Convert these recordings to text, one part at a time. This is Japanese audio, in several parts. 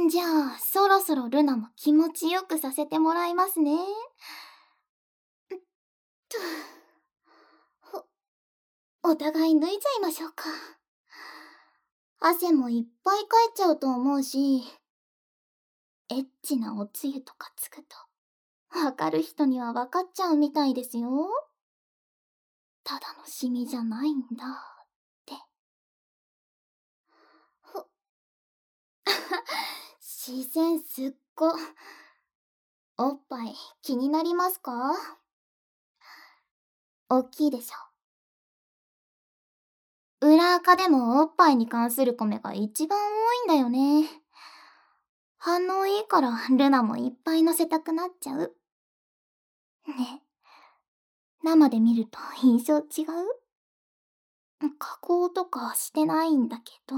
じゃあ、そろそろルナも気持ちよくさせてもらいますね。と、お互い脱いじゃいましょうか。汗もいっぱいかいちゃうと思うし、エッチなおつゆとかつくと、わかる人にはわかっちゃうみたいですよ。ただのシミじゃないんだって。視線すっご。おっぱい気になりますか？おっきいでしょ。裏垢でもおっぱいに関するコメが一番多いんだよね。反応いいからルナもいっぱい乗せたくなっちゃう。ね。生で見ると印象違う？加工とかしてないんだけど。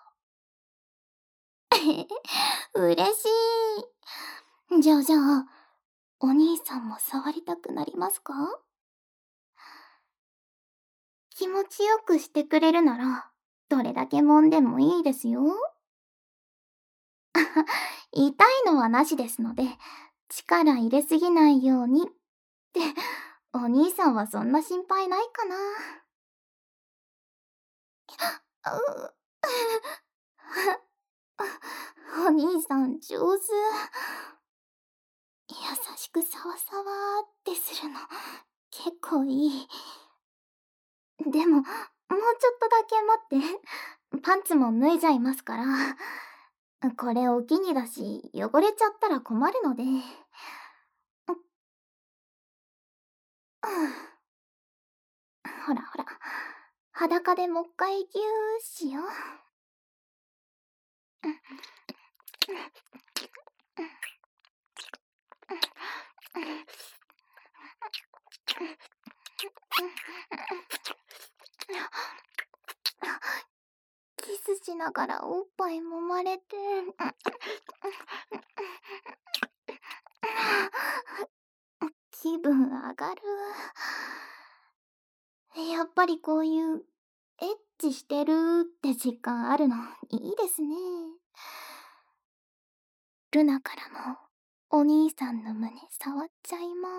嬉しい。じゃあ、お兄さんも触りたくなりますか？気持ちよくしてくれるなら、どれだけ揉んでもいいですよ。痛いのはなしですので、力入れすぎないようにって、お兄さんはそんな心配ないかな。お兄さん上手。優しくサワサワーってするの結構いい。でも、もうちょっとだけ待って。パンツも脱いじゃいますから。これお気にだし、汚れちゃったら困るので。ほらほら。裸でもっかいギューしよう。キスしながらおっぱい揉まれて。気分上がる。やっぱりこういうエッチしてるって実感あるのいいですね。ルナからもお兄さんの胸触っちゃいます。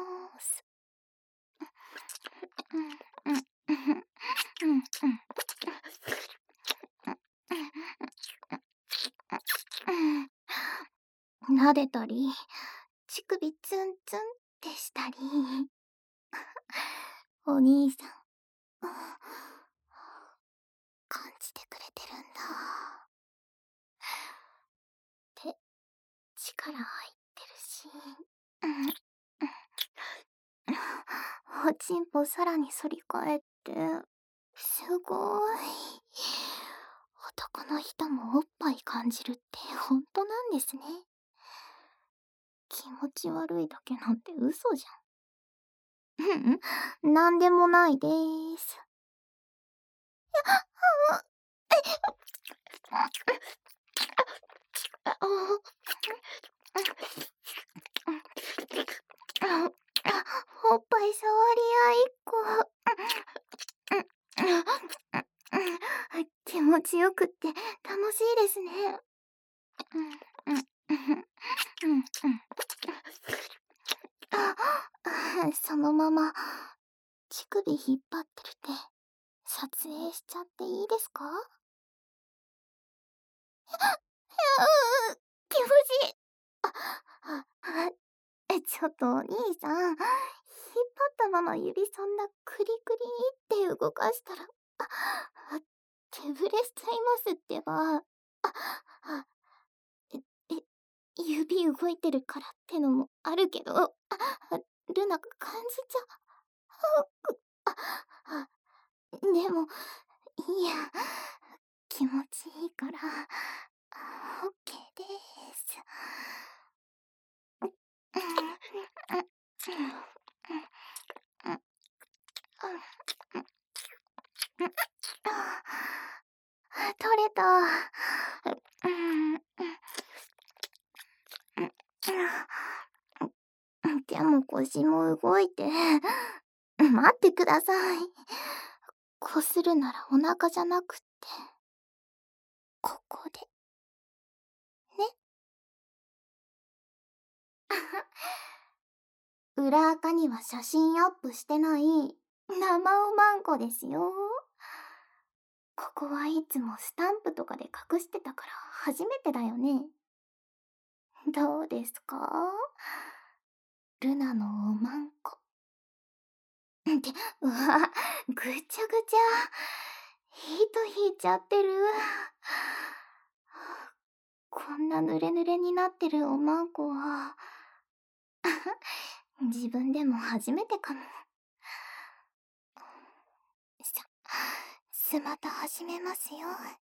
撫でたり、乳首ツンツンってしたり。お兄さん、感じてくれてるんだ。手、力入ってるし。おちんぽさらに反り返って、すごい。男の人もおっぱい感じるって本当なんですね。気持ち悪いだけなんて嘘じゃん。なんでもないでーす。おっぱい触り合いっこ。気持ちよくって楽しいですね。そのまま乳首引っ張ってる手撮影しちゃっていいですか？気持ちいい。ちょっとお兄さん、引っ張ったまま指そんなクリクリって動かしたら、手ぶれしちゃいますってば。え、指動いてるからってのもあるけど、ルナ感じちゃう。でも、いや、気持ちいいから、オッケーです。取れた。でも腰も動いて。待ってください。こするならお腹じゃなくって、ここで。ね。 裏垢には写真アップしてない生おまんこですよ。ここはいつもスタンプとかで隠してたから初めてだよね。どうですか？ルナのおまんこ。って、うわ、ぐちゃぐちゃ。糸引いちゃってる。こんな濡れ濡れになってるおまんこは、自分でも初めてかも。さ、スマタ始めますよ。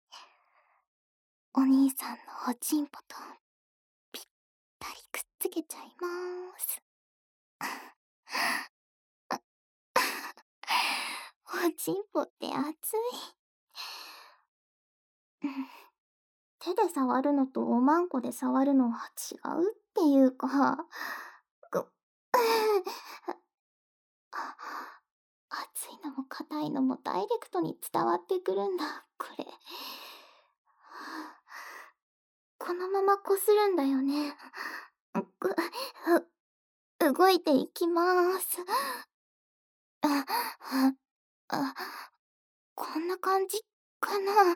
お兄さんのおちんぽとぴったりくっつけちゃいまーす。おちんぽって熱い。手で触るのとおまんこで触るのは違うっていうか、ぐ、熱いのも硬いのもダイレクトに伝わってくるんだ、これ。このままこするんだよね。動いていきまーす。こんな感じかな。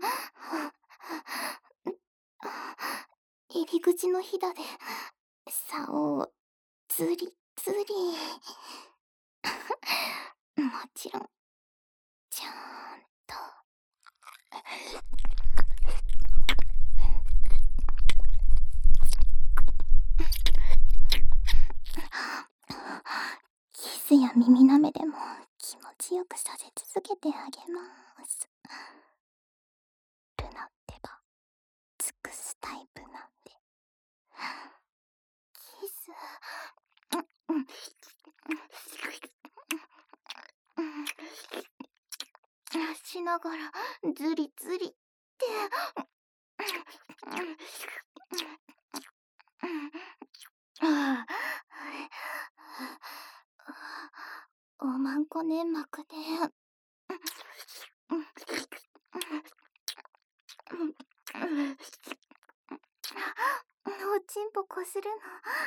入り口のひだで竿をズリズリ。もちろんちゃんと。キスや耳なめでも気持ちよくさせ続けてあげまーす。ルナってば尽くすタイプなんで。キスしながらズリズリっておまんこ粘膜でおちんぽこするの。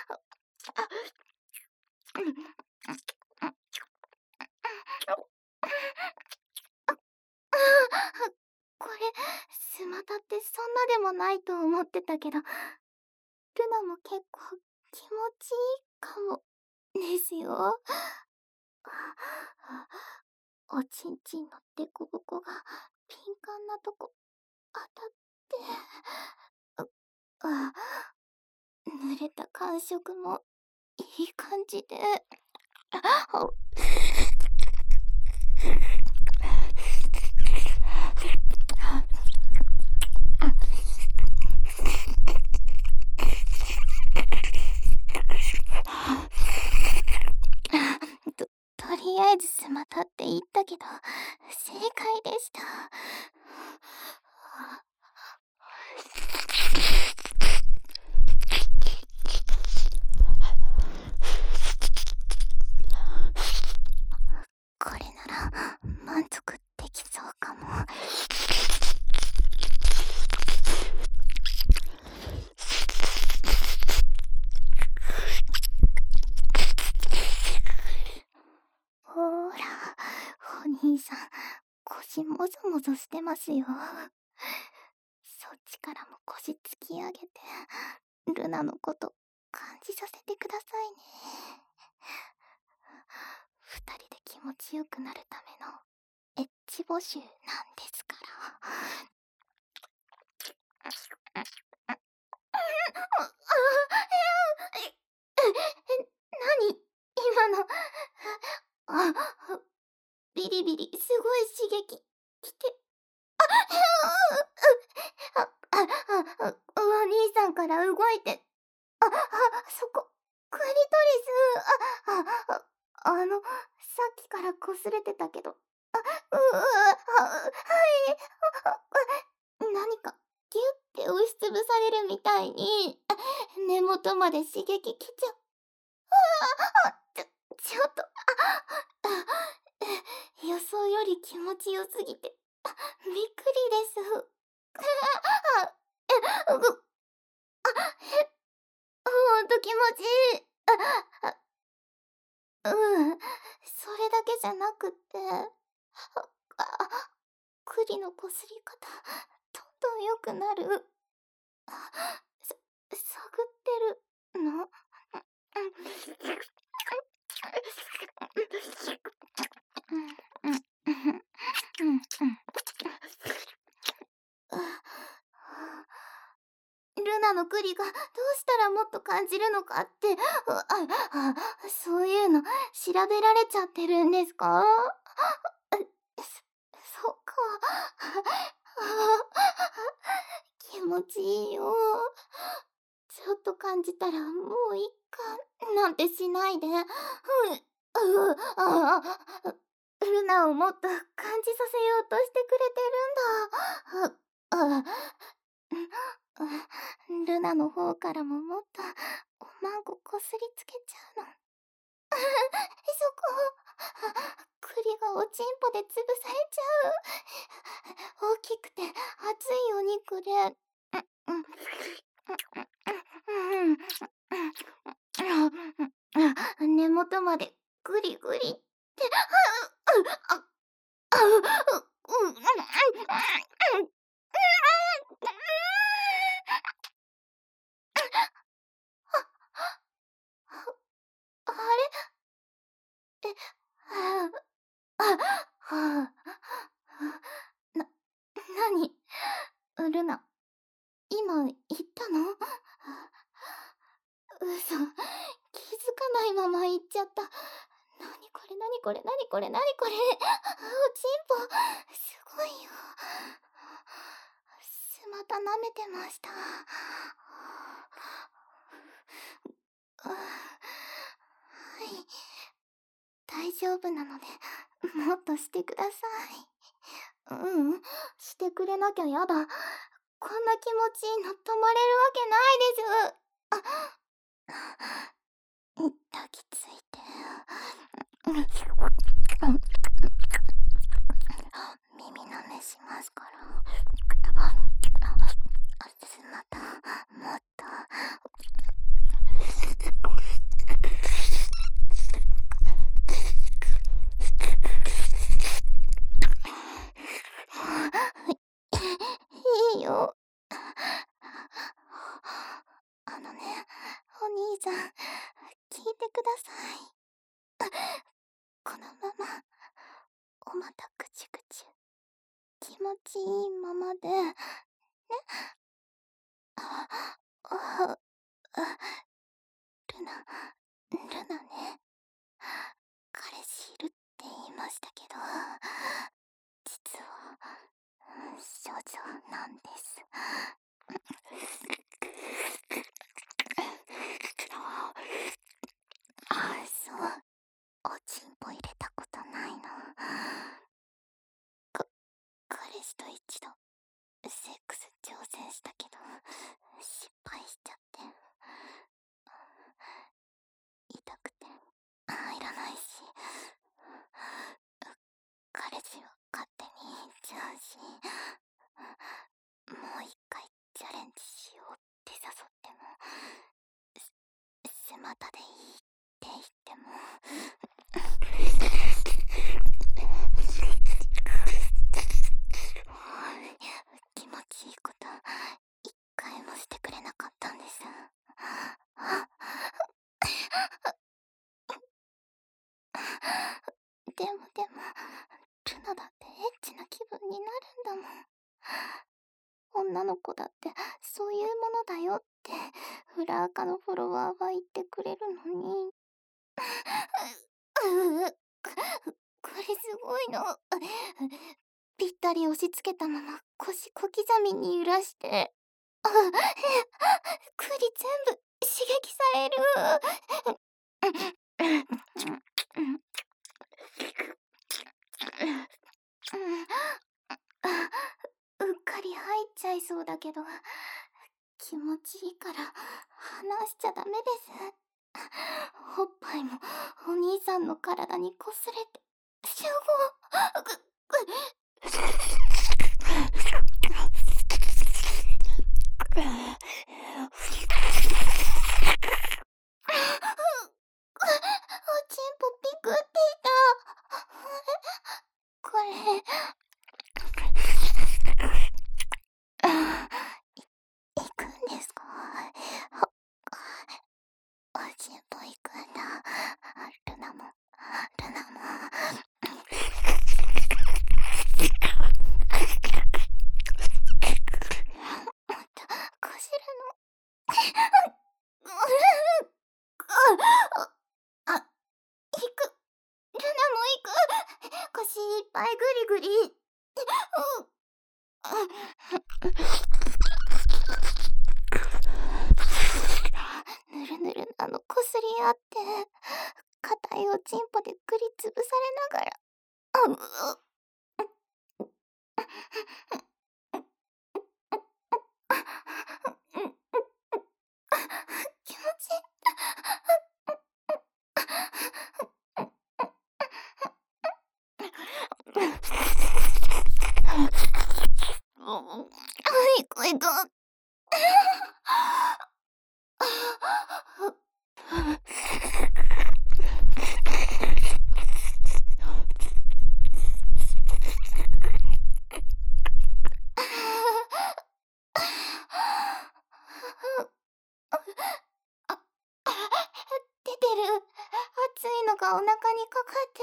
これ、スマタってそんなでもないと思ってたけど、ルナも結構気持ちいいかもですよ。おちんちんのデコボコが敏感なとこ当たって、濡れた感触もいい感じで。とりあえずスマタって言ったけど、正解でした。これなら満足できそうかも。ほーら、お兄さん、腰もぞもぞしてますよ。そっちからも腰突き上げて、ルナのこと感じさせてくださいね。二人で気持ちよくなるためのエッチ募集なんですから。何今の。ビリビリすごい刺激来て。お兄さんから動いて。そこ、クリトリス。さっきから擦れてたけど。はい。何か、ギュッて押しつぶされるみたいに、根元まで刺激来ちゃう。ちょっと、予想より気持ちよすぎて、びっくりです。ほんと気持ちいい。 うん、それだけじゃなくって、栗のこすり方、どんどん良くなる。探ってるの？うん、うん、うん、うん、うん。ルナの栗がどうしたらもっと感じるのかって、そういうの調べられちゃってるんですか？そっか。気持ちいいよ。ちょっと感じたらもういっか、なんてしないで。ルナをもっと感じさせようとしてくれてるんだ。ルナの方からももっとおまんここすりつけちゃうの。そこ、栗がおちんぽで潰されちゃう。大きくて熱いお肉で、根元までグリグリって、あれえ、な、なにルナ、今言ったの？嘘、気づかないまま言っちゃった。なにこれなにこれなにこれなにこれ、おちんぽ、すごいよ。また舐めてました。はい、大丈夫なので、もっとしてください。してくれなきゃやだ。こんな気持ちの止まれるわけないです。抱きついて。耳舐めしますから。また、もっと。いいよ。お兄さん、聞いてください。このまま、おまたぐちぐち、気持ちいいままで、ね。ルナね、彼氏いるって言いましたけど、実は、少女なんです。そう、おちんぽ入れたことないの。彼氏と一度、セックス挑戦したけど、失敗しちゃって。痛くて、入らないし、彼氏は勝手に言っちゃうし、もう一回チャレンジしようって誘っても、またでいいって言っても、気持ちいいこと一回もしてくれなかったんです。でも、ルナだってエッチな気分になるんだもん。女の子だってそういうものだよってフラアカのフォロワーは言ってくれるのに。これすごいの。ぴったり押し付けたまま腰小刻みに揺らして、栗全部刺激される。うっかり入っちゃいそうだけど、気持ちいいから離しちゃダメです。おっぱいもお兄さんの体にこすれて、集合。おちんぽあ、行く。ルナも行く。腰いっぱいグリグリ。ぬるぬるなのこすり合って、硬いおちんぽでグリつぶされながら、気持ちいい。行く行く。出てる。熱いのがお腹にかかって。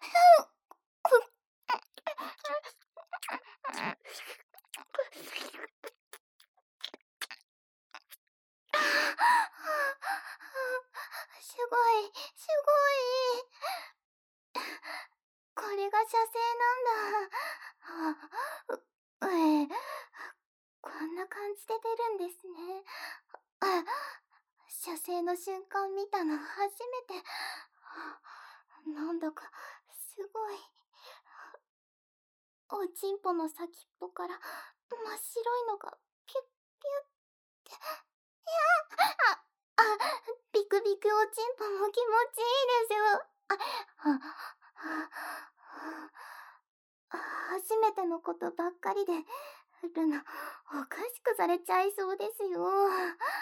すごい、すごい。これが射精なんだ。こんな感じで出るんですね。射精の瞬間見たの初めて。なんだか、すごい。おちんぽの先っぽから真っ白いのがピュッピュッって。あ、ビクビクおちんぽも気持ちいいですよ。初めてのことばっかりで、ルナ、おかしくされちゃいそうですよ。